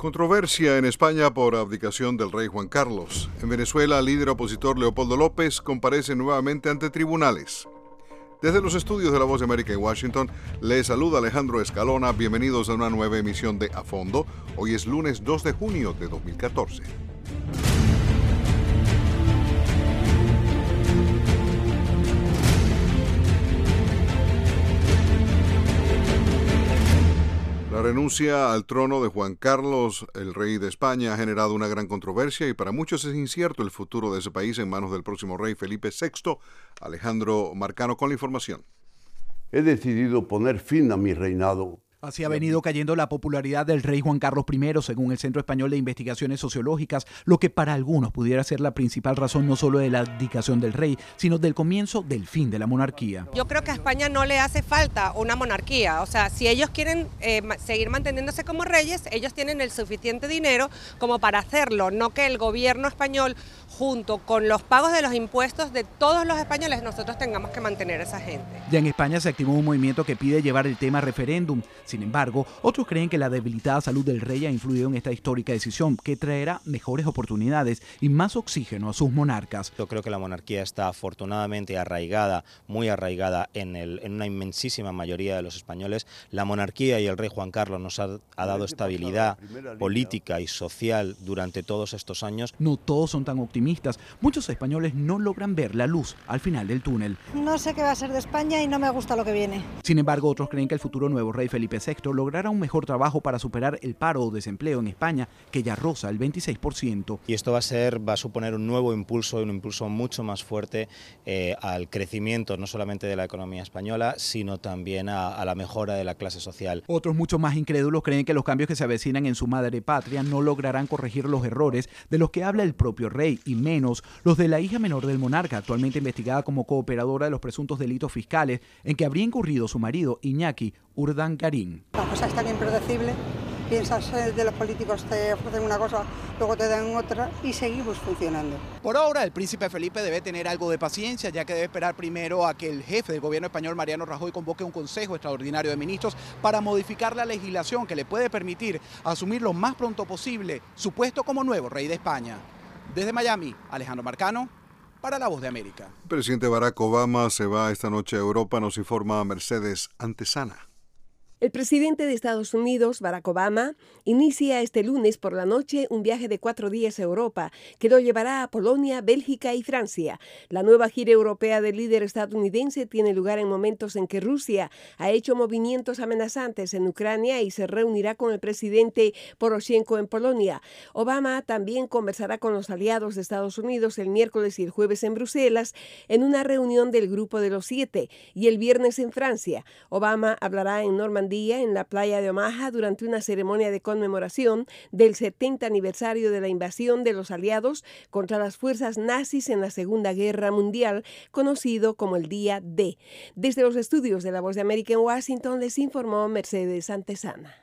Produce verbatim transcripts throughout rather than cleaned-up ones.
Controversia en España por abdicación del rey Juan Carlos. En Venezuela, el líder opositor Leopoldo López comparece nuevamente ante tribunales. Desde los estudios de La Voz de América en Washington, les saluda Alejandro Escalona. Bienvenidos a una nueva emisión de A Fondo. Hoy es lunes dos de junio de dos mil catorce. La renuncia al trono de Juan Carlos, el rey de España, ha generado una gran controversia y para muchos es incierto el futuro de ese país en manos del próximo rey Felipe sexto. Alejandro Marcano con la información. He decidido poner fin a mi reinado. Así ha venido cayendo la popularidad del rey Juan Carlos primero, según el Centro Español de Investigaciones Sociológicas, lo que para algunos pudiera ser la principal razón no solo de la abdicación del rey, sino del comienzo del fin de la monarquía. Yo creo que a España no le hace falta una monarquía, o sea, si ellos quieren eh, seguir manteniéndose como reyes, ellos tienen el suficiente dinero como para hacerlo, no que el gobierno español, junto con los pagos de los impuestos de todos los españoles, nosotros tengamos que mantener a esa gente. Ya en España se activó un movimiento que pide llevar el tema a referéndum. Sin embargo, otros creen que la debilitada salud del rey ha influido en esta histórica decisión que traerá mejores oportunidades y más oxígeno a sus monarcas. Yo creo que la monarquía está afortunadamente arraigada, muy arraigada en, el, en una inmensísima mayoría de los españoles. La monarquía y el rey Juan Carlos nos ha, ha dado estabilidad política y social durante todos estos años. No todos son tan optimistas. Muchos españoles no logran ver la luz al final del túnel. No sé qué va a ser de España y no me gusta lo que viene. Sin embargo, otros creen que el futuro nuevo rey Felipe sexto logrará un mejor trabajo para superar el paro o desempleo en España, que ya roza el veintiséis por ciento. Y esto va a ser, va a suponer un nuevo impulso, un impulso mucho más fuerte eh, al crecimiento no solamente de la economía española, sino también a, a la mejora de la clase social. Otros mucho más incrédulos creen que los cambios que se avecinan en su madre patria no lograrán corregir los errores de los que habla el propio rey, y menos los de la hija menor del monarca, actualmente investigada como cooperadora de los presuntos delitos fiscales en que habría incurrido su marido, Iñaki Urdangarín. La cosa es tan impredecible, piensas de los políticos, te ofrecen una cosa, luego te dan otra y seguimos funcionando. Por ahora, el príncipe Felipe debe tener algo de paciencia, ya que debe esperar primero a que el jefe del gobierno español, Mariano Rajoy, convoque un consejo extraordinario de ministros para modificar la legislación que le puede permitir asumir lo más pronto posible su puesto como nuevo rey de España. Desde Miami, Alejandro Marcano, para La Voz de América. El presidente Barack Obama se va esta noche a Europa, nos informa Mercedes Antesana. El presidente de Estados Unidos, Barack Obama, inicia este lunes por la noche un viaje de cuatro días a Europa que lo llevará a Polonia, Bélgica y Francia. La nueva gira europea del líder estadounidense tiene lugar en momentos en que Rusia ha hecho movimientos amenazantes en Ucrania y se reunirá con el presidente Poroshenko en Polonia. Obama también conversará con los aliados de Estados Unidos el miércoles y el jueves en Bruselas en una reunión del Grupo de los Siete y el viernes en Francia. Obama hablará en Normandía en la playa de Omaha durante una ceremonia de conmemoración del setenta aniversario de la invasión de los aliados contra las fuerzas nazis en la Segunda Guerra Mundial, conocido como el Día D. Desde los estudios de La Voz de América en Washington les informó Mercedes Antesana.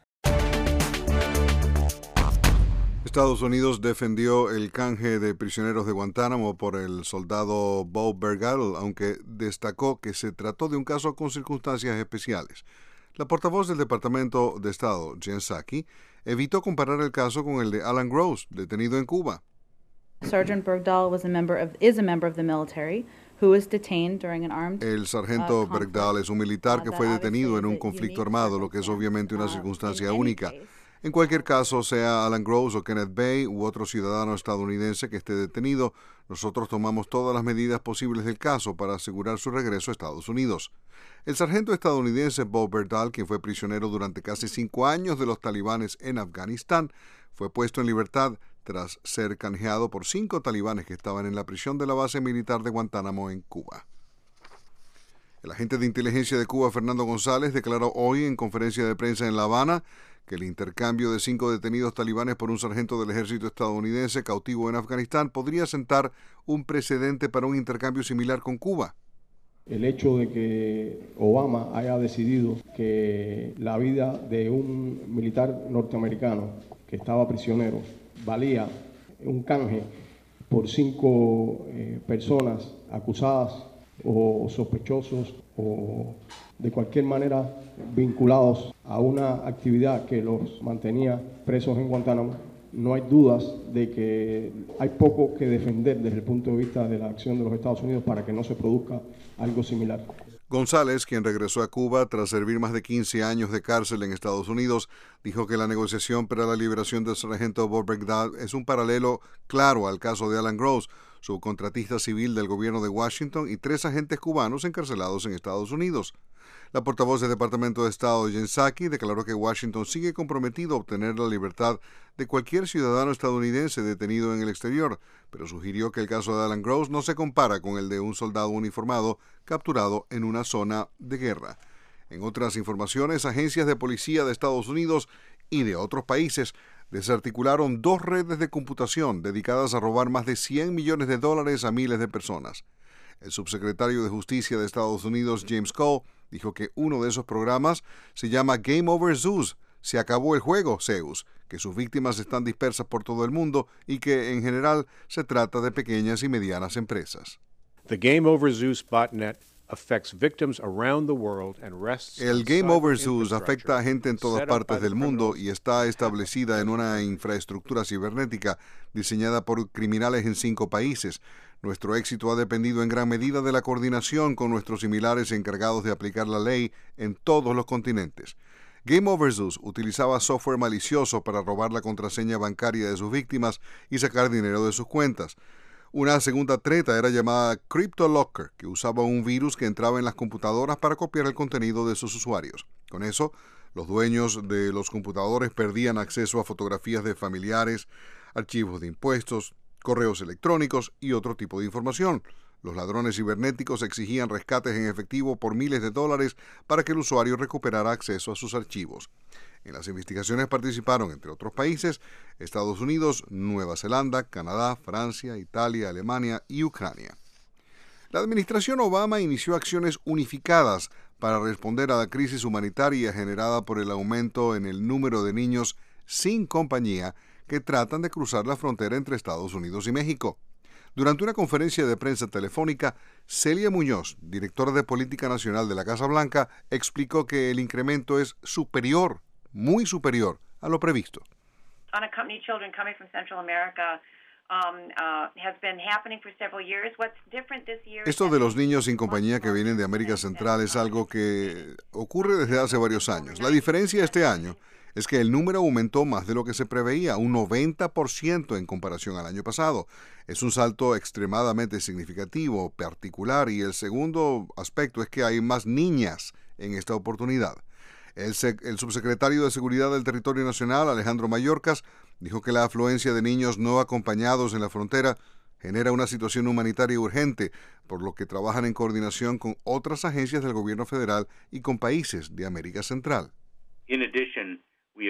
Estados Unidos defendió el canje de prisioneros de Guantánamo por el soldado Bowe Bergdahl, aunque destacó que se trató de un caso con circunstancias especiales. La portavoz del Departamento de Estado, Jen Psaki, evitó comparar el caso con el de Alan Gross, detenido en Cuba. Sergeant Bergdahl was a member of, is a member of the military who was detained during an armed El sargento uh, Bergdahl es un militar que fue detenido en un conflicto armado, lo que es obviamente una circunstancia única. En cualquier caso, sea Alan Gross o Kenneth Bay u otro ciudadano estadounidense que esté detenido, nosotros tomamos todas las medidas posibles del caso para asegurar su regreso a Estados Unidos. El sargento estadounidense Bowe Bergdahl, quien fue prisionero durante casi cinco años de los talibanes en Afganistán, fue puesto en libertad tras ser canjeado por cinco talibanes que estaban en la prisión de la base militar de Guantánamo en Cuba. El agente de inteligencia de Cuba, Fernando González, declaró hoy en conferencia de prensa en La Habana que el intercambio de cinco detenidos talibanes por un sargento del ejército estadounidense cautivo en Afganistán podría sentar un precedente para un intercambio similar con Cuba. El hecho de que Obama haya decidido que la vida de un militar norteamericano que estaba prisionero valía un canje por cinco eh, personas acusadas o sospechosos o de cualquier manera vinculados a una actividad que los mantenía presos en Guantánamo, no hay dudas de que hay poco que defender desde el punto de vista de la acción de los Estados Unidos para que no se produzca algo similar. González, quien regresó a Cuba tras servir más de quince años de cárcel en Estados Unidos, dijo que la negociación para la liberación del sargento Bob Bergdahl es un paralelo claro al caso de Alan Gross, subcontratista civil del gobierno de Washington, y tres agentes cubanos encarcelados en Estados Unidos. La portavoz del Departamento de Estado, Jen Psaki, declaró que Washington sigue comprometido a obtener la libertad de cualquier ciudadano estadounidense detenido en el exterior, pero sugirió que el caso de Alan Gross no se compara con el de un soldado uniformado capturado en una zona de guerra. En otras informaciones, agencias de policía de Estados Unidos y de otros países desarticularon dos redes de computación dedicadas a robar más de cien millones de dólares a miles de personas. El subsecretario de Justicia de Estados Unidos, James Cole, dijo que uno de esos programas se llama Game Over Zeus, se acabó el juego Zeus, que sus víctimas están dispersas por todo el mundo y que en general se trata de pequeñas y medianas empresas. The Game Over Zeus botnet affects victims around the world and rests El Game Over Zeus afecta a gente en todas partes del mundo y está establecida en una infraestructura cibernética diseñada por criminales en cinco países. Nuestro éxito ha dependido en gran medida de la coordinación con nuestros similares encargados de aplicar la ley en todos los continentes. Game Over Zeus utilizaba software malicioso para robar la contraseña bancaria de sus víctimas y sacar dinero de sus cuentas. Una segunda treta era llamada CryptoLocker, que usaba un virus que entraba en las computadoras para copiar el contenido de sus usuarios. Con eso, los dueños de los computadores perdían acceso a fotografías de familiares, archivos de impuestos, correos electrónicos y otro tipo de información. Los ladrones cibernéticos exigían rescates en efectivo por miles de dólares para que el usuario recuperara acceso a sus archivos. En las investigaciones participaron, entre otros países, Estados Unidos, Nueva Zelanda, Canadá, Francia, Italia, Alemania y Ucrania. La administración Obama inició acciones unificadas para responder a la crisis humanitaria generada por el aumento en el número de niños sin compañía que tratan de cruzar la frontera entre Estados Unidos y México. Durante una conferencia de prensa telefónica, Celia Muñoz, directora de Política Nacional de la Casa Blanca, explicó que el incremento es superior, muy superior a lo previsto. Unaccompanied children coming from Central America um, uh, has been happening for several years. What's different this year? Esto de los niños sin compañía que vienen de América Central es algo que ocurre desde hace varios años. La diferencia este año es que el número aumentó más de lo que se preveía, un noventa por ciento en comparación al año pasado. Es un salto extremadamente significativo, particular, y el segundo aspecto es que hay más niñas en esta oportunidad. El, sec- el subsecretario de Seguridad del Territorio Nacional, Alejandro Mayorkas, dijo que la afluencia de niños no acompañados en la frontera genera una situación humanitaria urgente, por lo que trabajan en coordinación con otras agencias del gobierno federal y con países de América Central. In addition,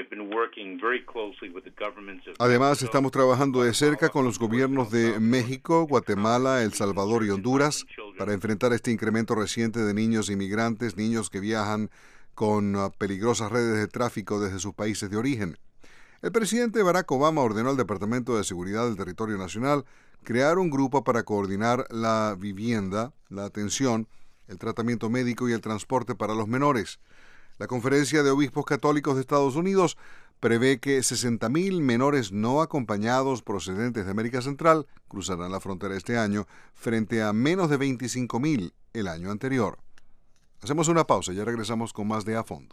Además, estamos trabajando de cerca con los gobiernos de México, Guatemala, El Salvador y Honduras para enfrentar este incremento reciente de niños inmigrantes, niños que viajan con uh, peligrosas redes de tráfico desde sus países de origen. El presidente Barack Obama ordenó al Departamento de Seguridad del Territorio Nacional crear un grupo para coordinar la vivienda, la atención, el tratamiento médico y el transporte para los menores. La Conferencia de Obispos Católicos de Estados Unidos prevé que sesenta mil menores no acompañados procedentes de América Central cruzarán la frontera este año, frente a menos de veinticinco mil el año anterior. Hacemos una pausa y ya regresamos con más de A Fondo.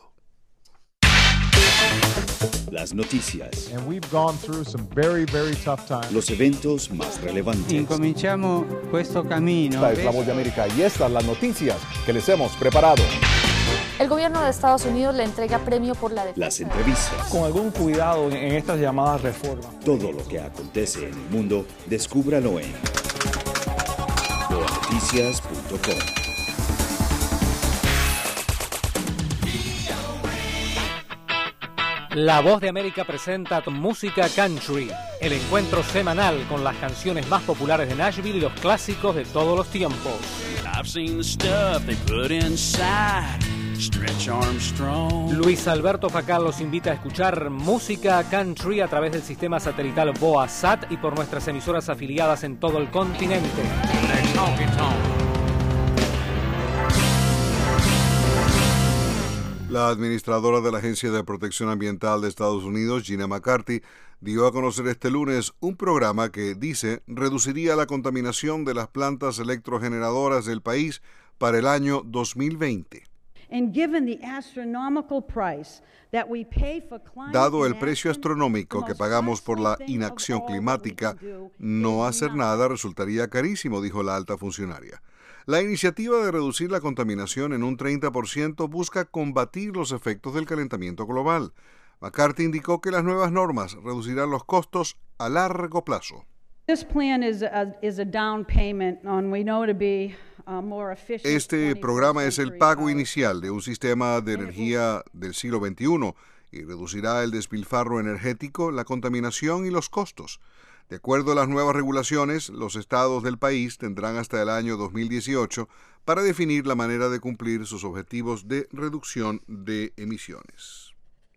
Las noticias. And we've gone through some very, very tough times. Los eventos más relevantes. Incominciamo questo cammino. Esta es La Voz de América y estas las noticias que les hemos preparado. El gobierno de Estados Unidos le entrega premio por la defensa. Las entrevistas. Con algún cuidado en estas llamadas reformas. Todo lo que acontece en el mundo, descúbralo en boa noticias punto com. La Voz de América presenta Música Country, el encuentro semanal con las canciones más populares de Nashville y los clásicos de todos los tiempos. I've seen the stuff they put inside. Stretch Armstrong. Luis Alberto Facal los invita a escuchar Música Country a través del sistema satelital BOA-SAT y por nuestras emisoras afiliadas en todo el continente. La administradora de la Agencia de Protección Ambiental de Estados Unidos, Gina McCarthy, dio a conocer este lunes un programa que, dice, reduciría la contaminación de las plantas electrogeneradoras del país para el año dos mil veinte. Dado el precio astronómico que pagamos por la inacción climática, no hacer nada resultaría carísimo, dijo la alta funcionaria. La iniciativa de reducir la contaminación en un treinta por ciento busca combatir los efectos del calentamiento global. McCarthy indicó que las nuevas normas reducirán los costos a largo plazo. Este programa es el pago inicial de un sistema de energía del siglo veintiuno y reducirá el despilfarro energético, la contaminación y los costos. De acuerdo a las nuevas regulaciones, los estados del país tendrán hasta el año dos mil dieciocho para definir la manera de cumplir sus objetivos de reducción de emisiones.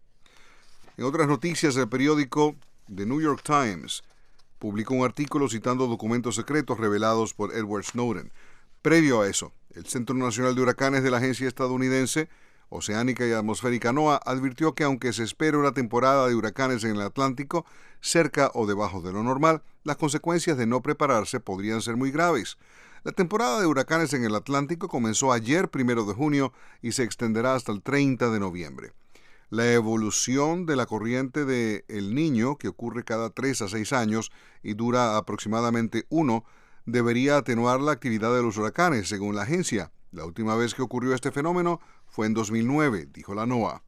En otras noticias, el periódico The New York Times publicó un artículo citando documentos secretos revelados por Edward Snowden. Previo a eso, el Centro Nacional de Huracanes de la agencia estadounidense Oceánica y Atmosférica NOAA advirtió que aunque se espera una temporada de huracanes en el Atlántico, cerca o debajo de lo normal, las consecuencias de no prepararse podrían ser muy graves. La temporada de huracanes en el Atlántico comenzó ayer, primero de junio, y se extenderá hasta el treinta de noviembre. La evolución de la corriente de El Niño, que ocurre cada tres a seis años y dura aproximadamente uno, debería atenuar la actividad de los huracanes, según la agencia. La última vez que ocurrió este fenómeno fue en dos mil nueve, dijo la NOAA.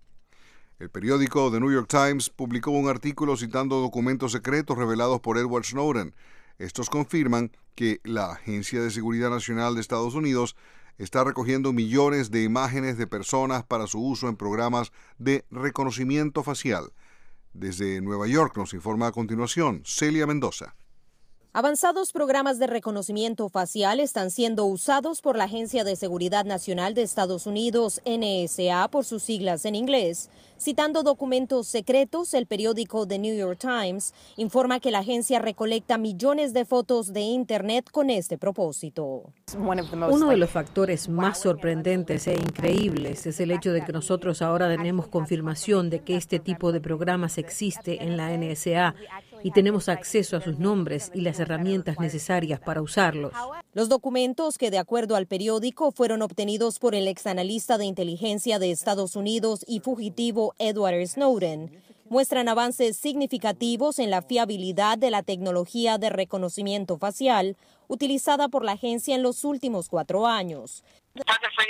El periódico The New York Times publicó un artículo citando documentos secretos revelados por Edward Snowden. Estos confirman que la Agencia de Seguridad Nacional de Estados Unidos está recogiendo millones de imágenes de personas para su uso en programas de reconocimiento facial. Desde Nueva York nos informa a continuación Celia Mendoza. Avanzados programas de reconocimiento facial están siendo usados por la Agencia de Seguridad Nacional de Estados Unidos, N S A por sus siglas en inglés. Citando documentos secretos, el periódico The New York Times informa que la agencia recolecta millones de fotos de Internet con este propósito. Uno de los factores más sorprendentes e increíbles es el hecho de que nosotros ahora tenemos confirmación de que este tipo de programas existe en la N S A y tenemos acceso a sus nombres y las herramientas necesarias para usarlos. Los documentos, que de acuerdo al periódico fueron obtenidos por el exanalista de inteligencia de Estados Unidos y fugitivo Edward Snowden, muestran avances significativos en la fiabilidad de la tecnología de reconocimiento facial utilizada por la agencia en los últimos cuatro años. Es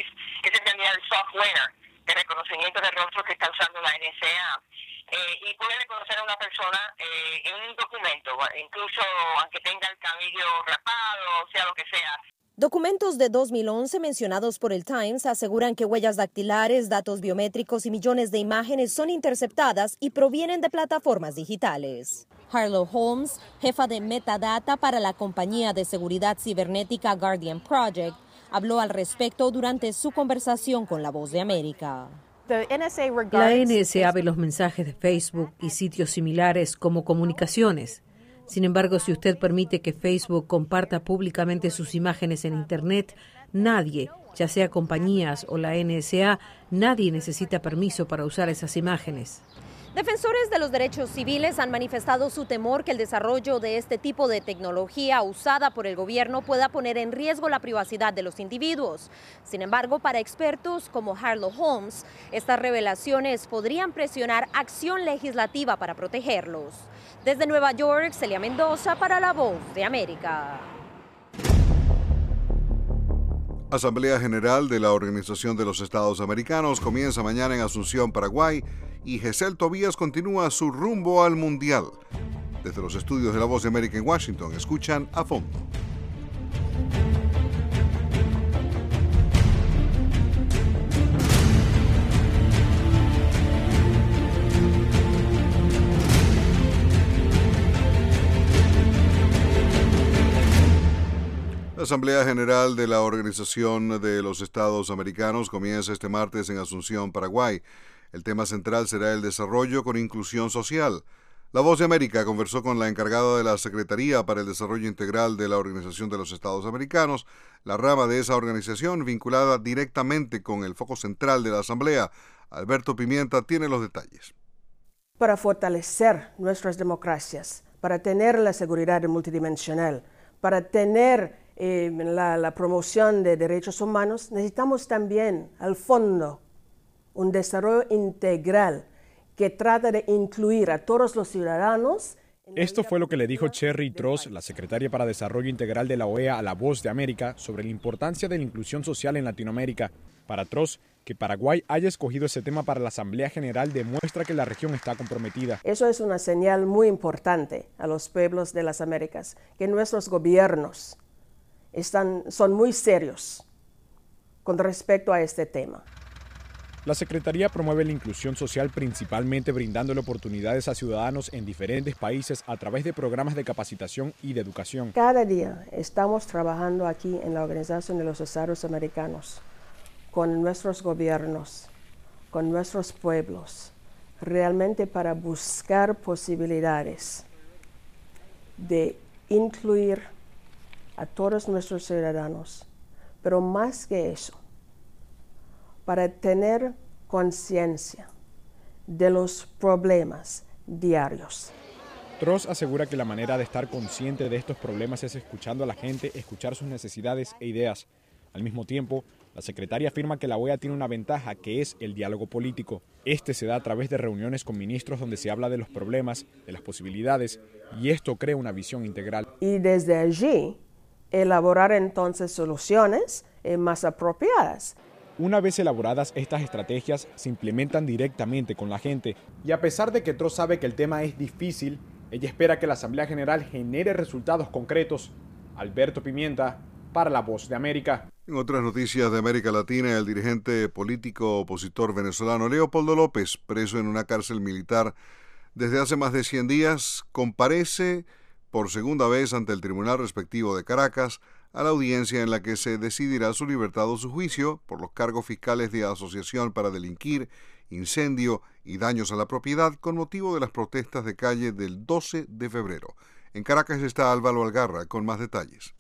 en realidad el software de reconocimiento de rostro que está usando la N S A. Eh, y puede reconocer a una persona eh, en un documento, incluso aunque tenga el cabello rapado, o sea lo que sea. Documentos de dos mil once mencionados por el Times aseguran que huellas dactilares, datos biométricos y millones de imágenes son interceptadas y provienen de plataformas digitales. Harlow Holmes, jefa de metadata para la compañía de seguridad cibernética Guardian Project, habló al respecto durante su conversación con La Voz de América. La N S A ve los mensajes de Facebook y sitios similares como comunicaciones. Sin embargo, si usted permite que Facebook comparta públicamente sus imágenes en Internet, nadie, ya sea compañías o la N S A, nadie necesita permiso para usar esas imágenes. Defensores de los derechos civiles han manifestado su temor que el desarrollo de este tipo de tecnología usada por el gobierno pueda poner en riesgo la privacidad de los individuos. Sin embargo, para expertos como Harlow Holmes, estas revelaciones podrían presionar acción legislativa para protegerlos. Desde Nueva York, Celia Mendoza para La Voz de América. Asamblea General de la Organización de los Estados Americanos comienza mañana en Asunción, Paraguay, y Gesell Tobías continúa su rumbo al Mundial. Desde los estudios de La Voz de América en Washington, escuchan A Fondo. La Asamblea General de la Organización de los Estados Americanos comienza este martes en Asunción, Paraguay. El tema central será el desarrollo con inclusión social. La Voz de América conversó con la encargada de la Secretaría para el Desarrollo Integral de la Organización de los Estados Americanos, la rama de esa organización vinculada directamente con el foco central de la Asamblea, Alberto Pimienta tiene los detalles. Para fortalecer nuestras democracias, para tener la seguridad multidimensional, para tener eh, la, la promoción de derechos humanos, necesitamos también, al fondo, un desarrollo integral que trata de incluir a todos los ciudadanos. Esto fue lo que le dijo Cherry Tross, la secretaria para Desarrollo Integral de la O E A, a La Voz de América, sobre la importancia de la inclusión social en Latinoamérica. Para Tross, que Paraguay haya escogido ese tema para la Asamblea General demuestra que la región está comprometida. Eso es una señal muy importante a los pueblos de las Américas, que nuestros gobiernos están, son muy serios con respecto a este tema. La Secretaría promueve la inclusión social principalmente brindándole oportunidades a ciudadanos en diferentes países a través de programas de capacitación y de educación. Cada día estamos trabajando aquí en la Organización de los Estados Americanos con nuestros gobiernos, con nuestros pueblos, realmente para buscar posibilidades de incluir a todos nuestros ciudadanos, pero más que eso, para tener conciencia de los problemas diarios. Tross asegura que la manera de estar consciente de estos problemas es escuchando a la gente, escuchar sus necesidades e ideas. Al mismo tiempo, la secretaria afirma que la O E A tiene una ventaja, que es el diálogo político. Este se da a través de reuniones con ministros donde se habla de los problemas, de las posibilidades, y esto crea una visión integral. Y desde allí, elaborar entonces soluciones eh, más apropiadas. Una vez elaboradas, estas estrategias se implementan directamente con la gente. Y a pesar de que Tross sabe que el tema es difícil, ella espera que la Asamblea General genere resultados concretos. Alberto Pimienta, para La Voz de América. En otras noticias de América Latina, el dirigente político opositor venezolano Leopoldo López, preso en una cárcel militar desde hace más de cien días, comparece por segunda vez ante el tribunal respectivo de Caracas a la audiencia en la que se decidirá su libertad o su juicio por los cargos fiscales de asociación para delinquir, incendio y daños a la propiedad con motivo de las protestas de calle del doce de febrero. En Caracas está Álvaro Algarra con más detalles.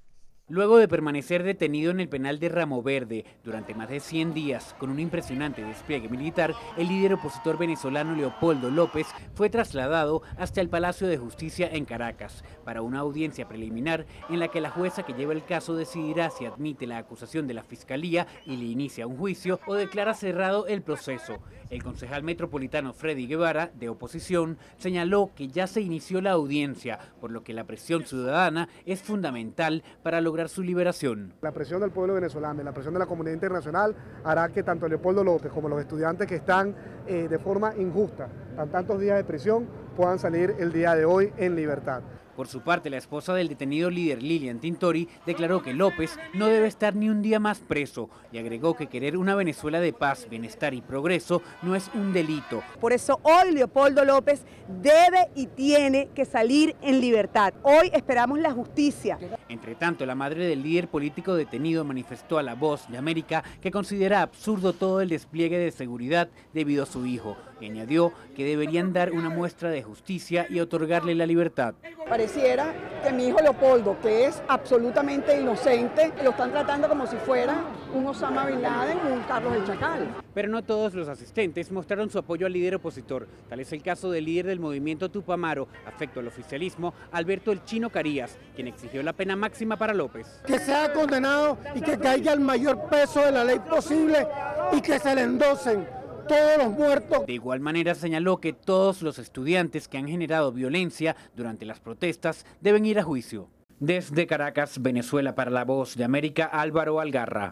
Luego de permanecer detenido en el penal de Ramo Verde durante más de cien días con un impresionante despliegue militar, el líder opositor venezolano Leopoldo López fue trasladado hasta el Palacio de Justicia en Caracas para una audiencia preliminar en la que la jueza que lleva el caso decidirá si admite la acusación de la Fiscalía y le inicia un juicio o declara cerrado el proceso. El concejal metropolitano Freddy Guevara, de oposición, señaló que ya se inició la audiencia, por lo que la presión ciudadana es fundamental para lograr su liberación. La presión del pueblo venezolano y la presión de la comunidad internacional hará que tanto Leopoldo López como los estudiantes que están eh, de forma injusta, tan tantos días de prisión, puedan salir el día de hoy en libertad. Por su parte, la esposa del detenido líder Lilian Tintori declaró que López no debe estar ni un día más preso y agregó que querer una Venezuela de paz, bienestar y progreso no es un delito. Por eso hoy Leopoldo López debe y tiene que salir en libertad. Hoy esperamos la justicia. Entre tanto, la madre del líder político detenido manifestó a La Voz de América que considera absurdo todo el despliegue de seguridad debido a su hijo y añadió que deberían dar una muestra de justicia y otorgarle la libertad. Pareciera que mi hijo Leopoldo, que es absolutamente inocente, lo están tratando como si fuera un Osama Bin Laden o un Carlos el Chacal. Pero no todos los asistentes mostraron su apoyo al líder opositor. Tal es el caso del líder del movimiento Tupamaro, afecto al oficialismo, Alberto El Chino Carías, quien exigió la pena máxima para López. Que sea condenado y que caiga el mayor peso de la ley posible y que se le endosen todos los muertos. De igual manera señaló que todos los estudiantes que han generado violencia durante las protestas deben ir a juicio. Desde Caracas, Venezuela, para La Voz de América, Álvaro Algarra.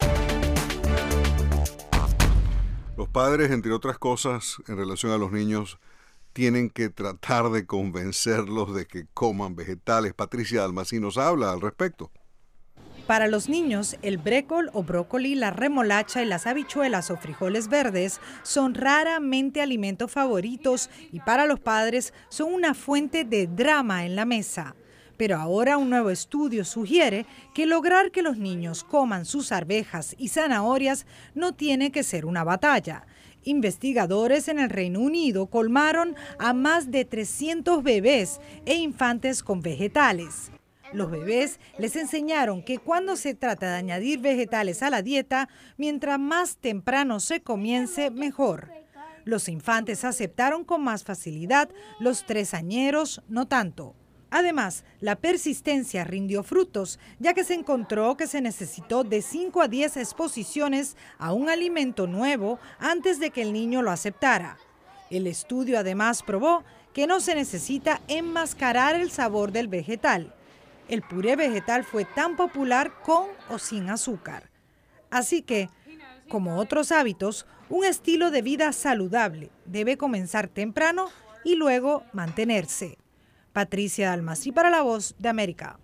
Los padres, entre otras cosas, en relación a los niños, tienen que tratar de convencerlos de que coman vegetales. Patricia Almacín nos habla al respecto. Para los niños, el brécol o brócoli, la remolacha y las habichuelas o frijoles verdes son raramente alimentos favoritos y para los padres son una fuente de drama en la mesa. Pero ahora un nuevo estudio sugiere que lograr que los niños coman sus arvejas y zanahorias no tiene que ser una batalla. Investigadores en el Reino Unido colmaron a más de trescientos bebés e infantes con vegetales. Los bebés les enseñaron que cuando se trata de añadir vegetales a la dieta, mientras más temprano se comience, mejor. Los infantes aceptaron con más facilidad, los tresañeros no tanto. Además, la persistencia rindió frutos, ya que se encontró que se necesitó de cinco a diez exposiciones a un alimento nuevo antes de que el niño lo aceptara. El estudio además probó que no se necesita enmascarar el sabor del vegetal. El puré vegetal fue tan popular con o sin azúcar. Así que, como otros hábitos, un estilo de vida saludable debe comenzar temprano y luego mantenerse. Patricia Almasí para La Voz de América.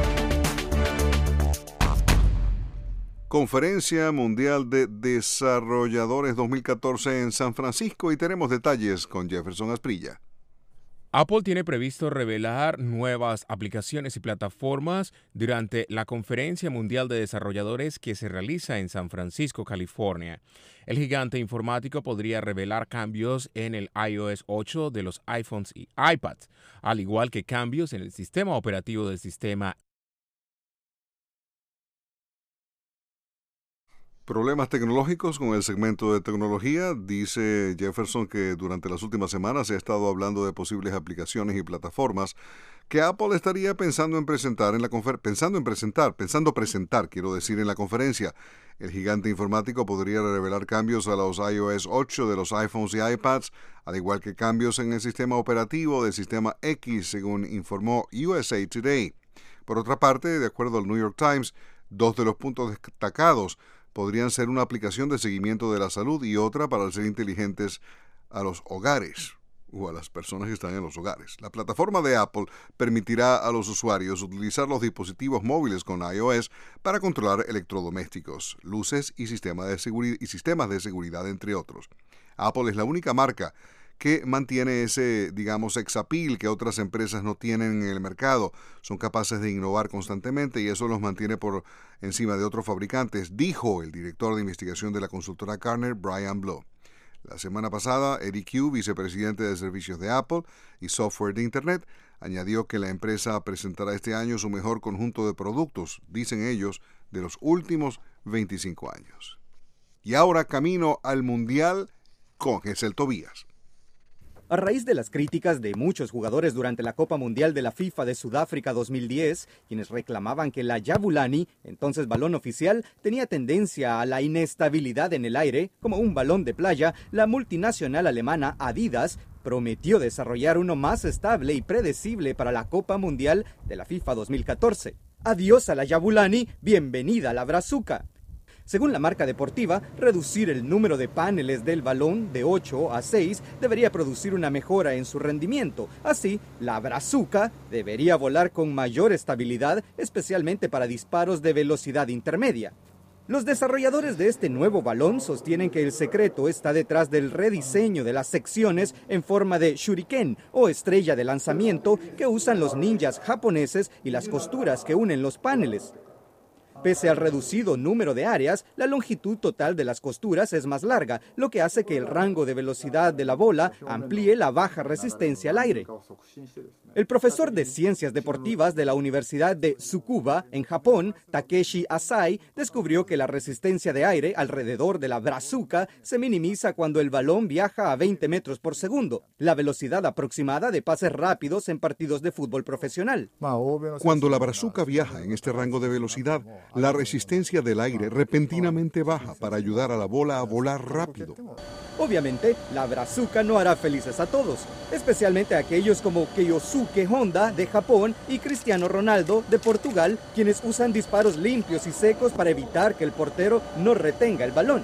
Conferencia Mundial de Desarrolladores dos mil catorce en San Francisco y tenemos detalles con Jefferson Asprilla. Apple tiene previsto revelar nuevas aplicaciones y plataformas durante la Conferencia Mundial de Desarrolladores que se realiza en San Francisco, California. El gigante informático podría revelar cambios en el i O S ocho de los iPhones y iPads, al igual que cambios en el sistema operativo del sistema. Problemas tecnológicos con el segmento de tecnología. Dice Jefferson que durante las últimas semanas se ha estado hablando de posibles aplicaciones y plataformas que Apple estaría pensando en presentar en la confer- pensando en presentar, pensando presentar, quiero decir, en la conferencia. El gigante informático podría revelar cambios a los i O S ocho de los iPhones y iPads, al igual que cambios en el sistema operativo del sistema X, según informó U S A Today. Por otra parte, de acuerdo al New York Times, dos de los puntos destacados podrían ser una aplicación de seguimiento de la salud y otra para ser inteligentes a los hogares o a las personas que están en los hogares. La plataforma de Apple permitirá a los usuarios utilizar los dispositivos móviles con iOS para controlar electrodomésticos, luces y, sistema de seguri- y sistemas de seguridad, entre otros. Apple es la única marca que mantiene ese, digamos, sex appeal que otras empresas no tienen en el mercado. Son capaces de innovar constantemente y eso los mantiene por encima de otros fabricantes, dijo el director de investigación de la consultora Gartner, Brian Blow. La semana pasada, Eric Q, vicepresidente de servicios de Apple y software de Internet, añadió que la empresa presentará este año su mejor conjunto de productos, dicen ellos, de los últimos veinticinco años. Y ahora camino al Mundial con Gesell Tobías. A raíz de las críticas de muchos jugadores durante la Copa Mundial de la FIFA de Sudáfrica dos mil diez, quienes reclamaban que la Jabulani, entonces balón oficial, tenía tendencia a la inestabilidad en el aire, como un balón de playa, la multinacional alemana Adidas prometió desarrollar uno más estable y predecible para la Copa Mundial de la FIFA dos mil catorce. Adiós a la Jabulani, bienvenida a la Brazuca. Según la marca deportiva, reducir el número de paneles del balón de ocho a seis debería producir una mejora en su rendimiento. Así, la Brazuca debería volar con mayor estabilidad, especialmente para disparos de velocidad intermedia. Los desarrolladores de este nuevo balón sostienen que el secreto está detrás del rediseño de las secciones en forma de shuriken o estrella de lanzamiento que usan los ninjas japoneses y las costuras que unen los paneles. Pese al reducido número de áreas, la longitud total de las costuras es más larga, lo que hace que el rango de velocidad de la bola amplíe la baja resistencia al aire. El profesor de Ciencias Deportivas de la Universidad de Tsukuba, en Japón, Takeshi Asai, descubrió que la resistencia de aire alrededor de la Brazuca se minimiza cuando el balón viaja a veinte metros por segundo, la velocidad aproximada de pases rápidos en partidos de fútbol profesional. Cuando la Brazuca viaja en este rango de velocidad, la resistencia del aire repentinamente baja para ayudar a la bola a volar rápido. Obviamente, la Brazuca no hará felices a todos, especialmente a aquellos como Keiosuke Honda de Japón y Cristiano Ronaldo de Portugal, quienes usan disparos limpios y secos para evitar que el portero no retenga el balón.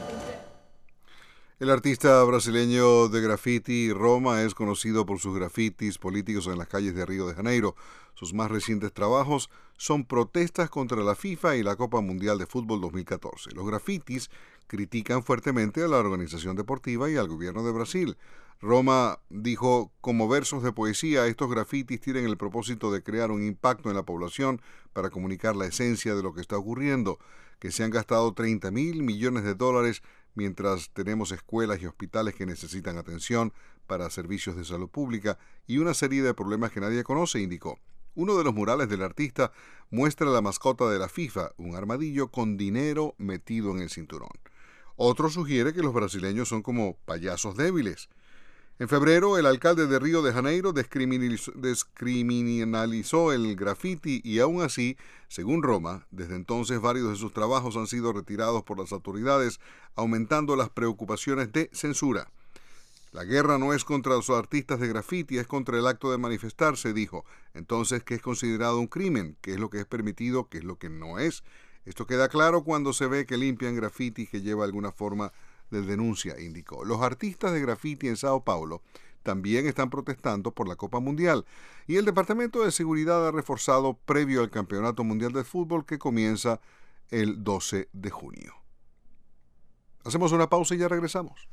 El artista brasileño de graffiti Roma es conocido por sus grafitis políticos en las calles de Río de Janeiro. Sus más recientes trabajos son protestas contra la FIFA y la Copa Mundial de Fútbol dos mil catorce. Los grafitis critican fuertemente a la organización deportiva y al gobierno de Brasil. Roma dijo, como versos de poesía, estos grafitis tienen el propósito de crear un impacto en la población para comunicar la esencia de lo que está ocurriendo, que se han gastado treinta mil millones de dólares mientras tenemos escuelas y hospitales que necesitan atención para servicios de salud pública y una serie de problemas que nadie conoce, indicó. Uno de los murales del artista muestra la mascota de la FIFA, un armadillo con dinero metido en el cinturón. Otro sugiere que los brasileños son como payasos débiles. En febrero, el alcalde de Río de Janeiro descriminalizó, descriminalizó el graffiti y aún así, según Roma, desde entonces varios de sus trabajos han sido retirados por las autoridades, aumentando las preocupaciones de censura. La guerra no es contra los artistas de graffiti, es contra el acto de manifestarse, dijo. Entonces, ¿qué es considerado un crimen? ¿Qué es lo que es permitido? ¿Qué es lo que no es? Esto queda claro cuando se ve que limpian graffiti que lleva alguna forma de denuncia, indicó. Los artistas de graffiti en Sao Paulo también están protestando por la Copa Mundial y el Departamento de Seguridad ha reforzado previo al Campeonato Mundial de Fútbol que comienza el doce de junio. Hacemos una pausa y ya regresamos.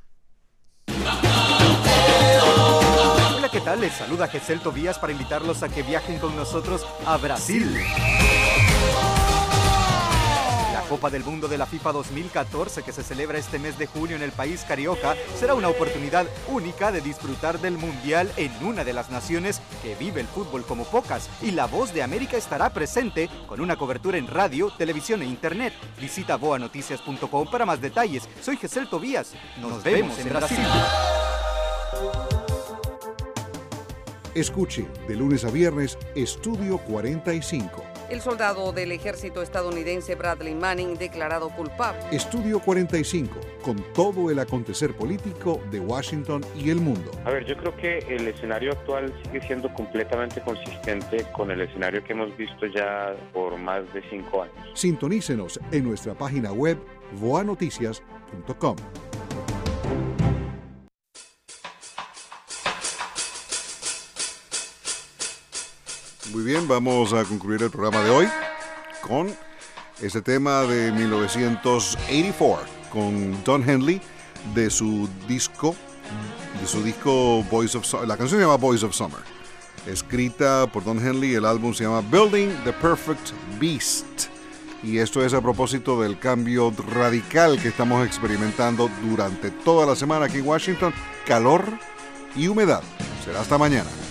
Hola, ¿qué tal? Les saluda Gesell Tobías para invitarlos a que viajen con nosotros a Brasil. La Copa del Mundo de la FIFA dos mil catorce, que se celebra este mes de junio en el país carioca, será una oportunidad única de disfrutar del Mundial en una de las naciones que vive el fútbol como pocas, y La Voz de América estará presente con una cobertura en radio, televisión e internet. Visita boa noticias punto com para más detalles. Soy Gesell Tobías. Nos, Nos vemos en Brasil. Escuche de lunes a viernes Estudio cuarenta y cinco. El soldado del ejército estadounidense Bradley Manning declarado culpable. Estudio cuarenta y cinco, con todo el acontecer político de Washington y el mundo. A ver, yo creo que el escenario actual sigue siendo completamente consistente con el escenario que hemos visto ya por más de cinco años. Sintonícenos en nuestra página web boa noticias punto com. Muy bien, vamos a concluir el programa de hoy con ese tema de mil novecientos ochenta y cuatro con Don Henley de su disco, de su disco Boys of Summer. La canción se llama Boys of Summer, escrita por Don Henley. El álbum se llama Building the Perfect Beast. Y esto es a propósito del cambio radical que estamos experimentando durante toda la semana aquí en Washington: calor y humedad. Será hasta mañana.